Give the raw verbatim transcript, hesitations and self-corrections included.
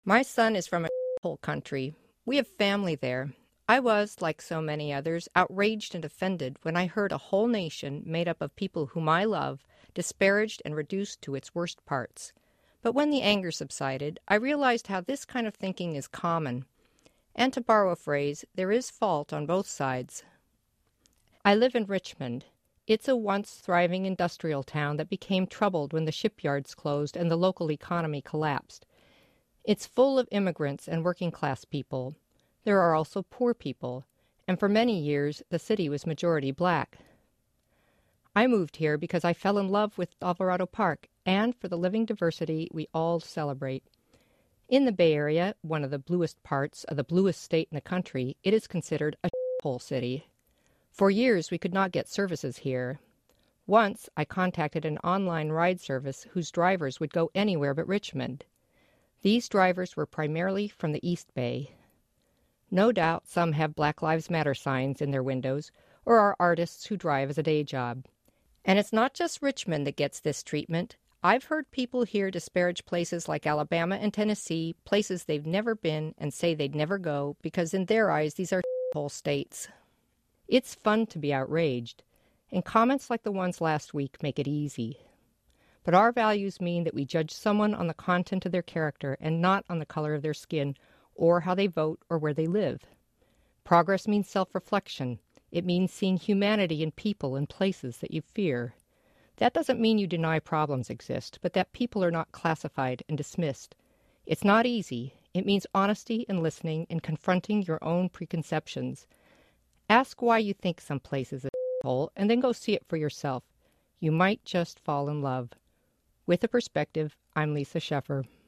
My son is from a whole country. We have family there. I was, like so many others, outraged and offended when I heard a whole nation made up of people whom I love disparaged and reduced to its worst parts. But when the anger subsided, I realized how this kind of thinking is common. And to borrow a phrase, there is fault on both sides. I live in Richmond. It's a once thriving industrial town that became troubled when the shipyards closed and the local economy collapsed. It's full of immigrants and working-class people. There are also poor people, and for many years the city was majority black. I moved here because I fell in love with Alvarado Park and for the living diversity we all celebrate. In the Bay Area, one of the bluest parts of the bluest state in the country, it is considered a hole city. For years we could not get services here. Once I contacted an online ride service whose drivers would go anywhere but Richmond. These drivers were primarily from the East Bay. No doubt some have Black Lives Matter signs in their windows or are artists who drive as a day job. And it's not just Richmond that gets this treatment. I've heard people here disparage places like Alabama and Tennessee, places they've never been, and say they'd never go because in their eyes these are whole states. It's fun to be outraged, and comments like the ones last week make it easy. But our values mean that we judge someone on the content of their character and not on the color of their skin or how they vote or where they live. Progress means self-reflection. It means seeing humanity in people and places that you fear. That doesn't mean you deny problems exist, but that people are not classified and dismissed. It's not easy. It means honesty and listening and confronting your own preconceptions. Ask why you think some place is a hole and then go see it for yourself. You might just fall in love. With a Perspective, I'm Lisa Sheffer.